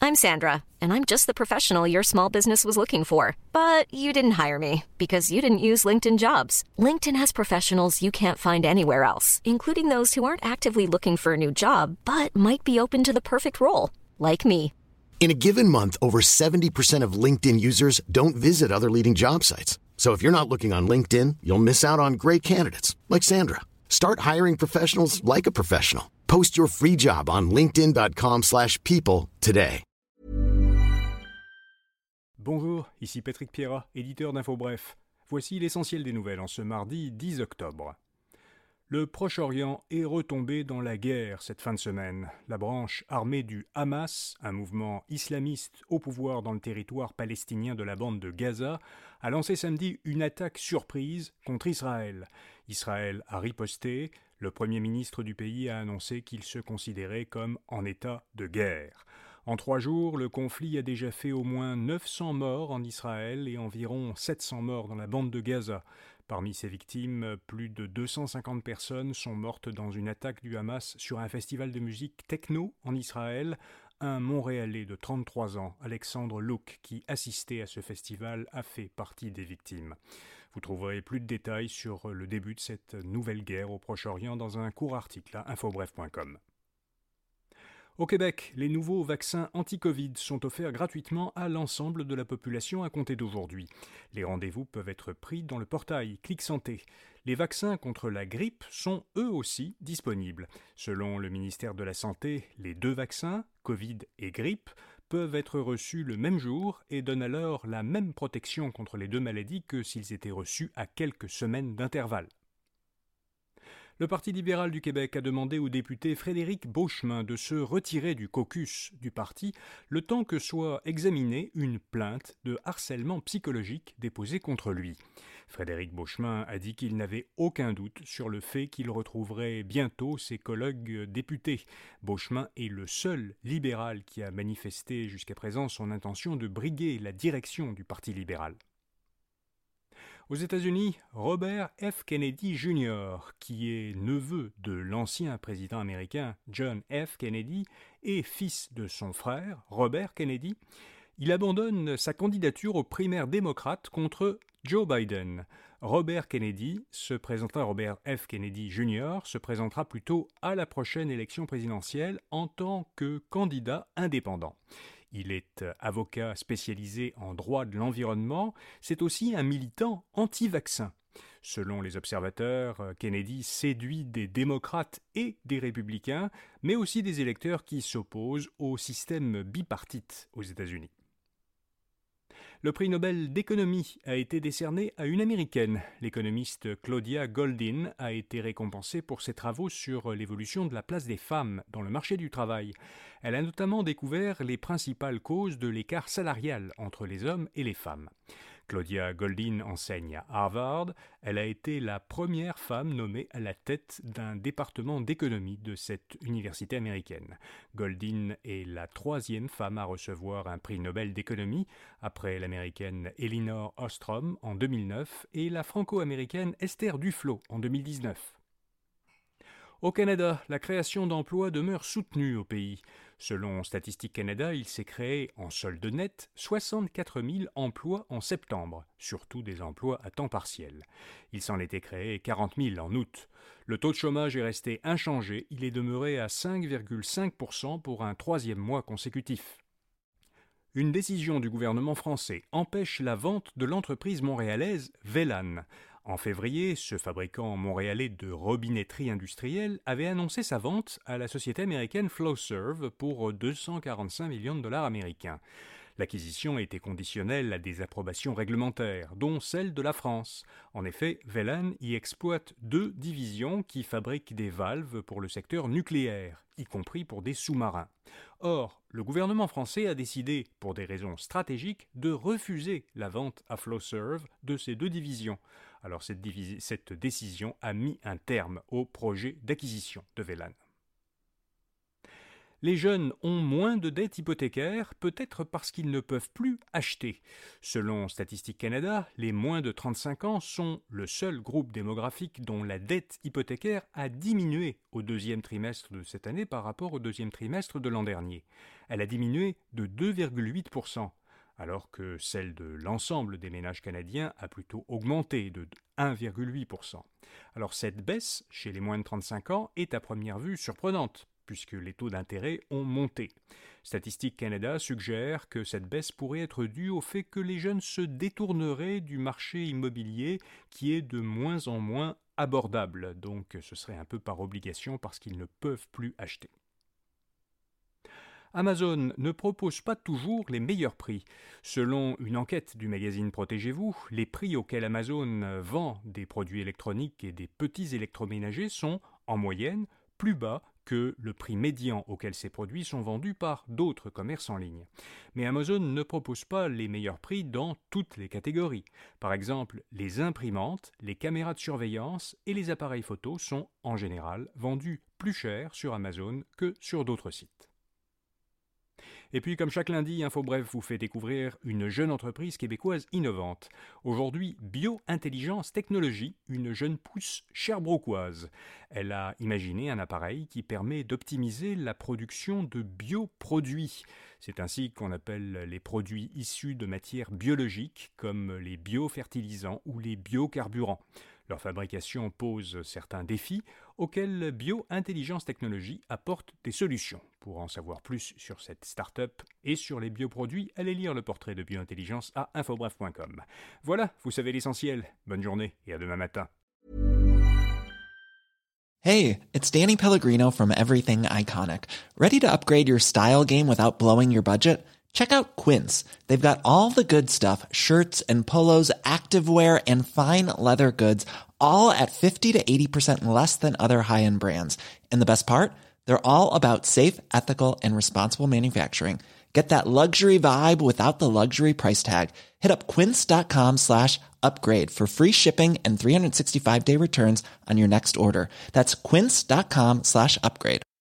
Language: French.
I'm Sandra, and I'm just the professional your small business was looking for. But you didn't hire me because you didn't use LinkedIn Jobs. LinkedIn has professionals you can't find anywhere else, including those who aren't actively looking for a new job, but might be open to the perfect role, like me. In a given month, over 70% of LinkedIn users don't visit other leading job sites. So if you're not looking on LinkedIn, you'll miss out on great candidates like Sandra. Start hiring professionals like a professional. Post your free job on linkedin.com/people today. Bonjour, ici Patrick Pierrat, éditeur d'InfoBref. Voici l'essentiel des nouvelles en ce mardi 10 octobre. Le Proche-Orient est retombé dans la guerre cette fin de semaine. La branche armée du Hamas, un mouvement islamiste au pouvoir dans le territoire palestinien de la bande de Gaza, a lancé samedi une attaque surprise contre Israël. Israël a riposté. Le Premier ministre du pays a annoncé qu'il se considérait comme en état de guerre. En 3 jours, le conflit a déjà fait au moins 900 morts en Israël et environ 700 morts dans la bande de Gaza. Parmi ces victimes, plus de 250 personnes sont mortes dans une attaque du Hamas sur un festival de musique techno en Israël. Un Montréalais de 33 ans, Alexandre Louk, qui assistait à ce festival, a fait partie des victimes. Vous trouverez plus de détails sur le début de cette nouvelle guerre au Proche-Orient dans un court article à infobref.com. Au Québec, les nouveaux vaccins anti-Covid sont offerts gratuitement à l'ensemble de la population à compter d'aujourd'hui. Les rendez-vous peuvent être pris dans le portail Clic Santé. Les vaccins contre la grippe sont eux aussi disponibles. Selon le ministère de la Santé, les 2 vaccins, Covid et grippe, peuvent être reçus le même jour et donnent alors la même protection contre les 2 maladies que s'ils étaient reçus à quelques semaines d'intervalle. Le Parti libéral du Québec a demandé au député Frédéric Beauchemin de se retirer du caucus du parti le temps que soit examinée une plainte de harcèlement psychologique déposée contre lui. Frédéric Beauchemin a dit qu'il n'avait aucun doute sur le fait qu'il retrouverait bientôt ses collègues députés. Beauchemin est le seul libéral qui a manifesté jusqu'à présent son intention de briguer la direction du Parti libéral. Aux États-Unis, Robert F. Kennedy Jr., qui est neveu de l'ancien président américain John F. Kennedy et fils de son frère, Robert Kennedy, il abandonne sa candidature aux primaires démocrates contre Joe Biden. Robert F. Kennedy Jr. se présentera plutôt à la prochaine élection présidentielle en tant que candidat indépendant. Il est avocat spécialisé en droit de l'environnement, c'est aussi un militant anti-vaccin. Selon les observateurs, Kennedy séduit des démocrates et des républicains, mais aussi des électeurs qui s'opposent au système bipartite aux États-Unis. Le prix Nobel d'économie a été décerné à une Américaine. L'économiste Claudia Goldin a été récompensée pour ses travaux sur l'évolution de la place des femmes dans le marché du travail. Elle a notamment découvert les principales causes de l'écart salarial entre les hommes et les femmes. Claudia Goldin enseigne à Harvard. Elle a été la première femme nommée à la tête d'un département d'économie de cette université américaine. Goldin est la 3e femme à recevoir un prix Nobel d'économie, après l'américaine Elinor Ostrom en 2009 et la franco-américaine Esther Duflo en 2019. Au Canada, la création d'emplois demeure soutenue au pays. Selon Statistique Canada, il s'est créé en solde net 64 000 emplois en septembre, surtout des emplois à temps partiel. Il s'en était créé 40 000 en août. Le taux de chômage est resté inchangé, il est demeuré à 5,5% pour un 3e mois consécutif. Une décision du gouvernement français empêche la vente de l'entreprise montréalaise Velan. En février, ce fabricant montréalais de robinetterie industrielle avait annoncé sa vente à la société américaine Flowserve pour 245 millions de dollars américains. L'acquisition était conditionnelle à des approbations réglementaires, dont celle de la France. En effet, Velan y exploite 2 divisions qui fabriquent des valves pour le secteur nucléaire, y compris pour des sous-marins. Or, le gouvernement français a décidé, pour des raisons stratégiques, de refuser la vente à Flowserve de ces 2 divisions. Alors cette décision a mis un terme au projet d'acquisition de Velan. Les jeunes ont moins de dettes hypothécaires, peut-être parce qu'ils ne peuvent plus acheter. Selon Statistique Canada, les moins de 35 ans sont le seul groupe démographique dont la dette hypothécaire a diminué au deuxième trimestre de cette année par rapport au deuxième trimestre de l'an dernier. Elle a diminué de 2,8%. Alors que celle de l'ensemble des ménages canadiens a plutôt augmenté de 1,8%. Alors cette baisse, chez les moins de 35 ans, est à première vue surprenante, puisque les taux d'intérêt ont monté. Statistique Canada suggère que cette baisse pourrait être due au fait que les jeunes se détourneraient du marché immobilier qui est de moins en moins abordable, donc ce serait un peu par obligation parce qu'ils ne peuvent plus acheter. Amazon ne propose pas toujours les meilleurs prix. Selon une enquête du magazine Protégez-vous, les prix auxquels Amazon vend des produits électroniques et des petits électroménagers sont, en moyenne, plus bas que le prix médian auquel ces produits sont vendus par d'autres commerces en ligne. Mais Amazon ne propose pas les meilleurs prix dans toutes les catégories. Par exemple, les imprimantes, les caméras de surveillance et les appareils photo sont, en général, vendus plus cher sur Amazon que sur d'autres sites. Et puis, comme chaque lundi, InfoBref vous fait découvrir une jeune entreprise québécoise innovante. Aujourd'hui, Bio-Intelligence Technologies, une jeune pousse sherbrookoise. Elle a imaginé un appareil qui permet d'optimiser la production de bioproduits. C'est ainsi qu'on appelle les produits issus de matières biologiques, comme les biofertilisants ou les biocarburants. Leur fabrication pose certains défis auxquels Bio-Intelligence Technologies apporte des solutions. Pour en savoir plus sur cette start-up et sur les bioproduits, allez lire le portrait de Bio-Intelligence à infobref.com. Voilà, vous savez l'essentiel. Bonne journée et à demain matin. Hey, it's Danny Pellegrino from Everything Iconic. Ready to upgrade your style game without blowing your budget? Check out Quince. They've got all the good stuff, shirts and polos, activewear, and fine leather goods, all at 50 to 80% less than other high-end brands. And the best part? They're all about safe, ethical, and responsible manufacturing. Get that luxury vibe without the luxury price tag. Hit up quince.com/upgrade for free shipping and 365-day returns on your next order. That's quince.com/upgrade.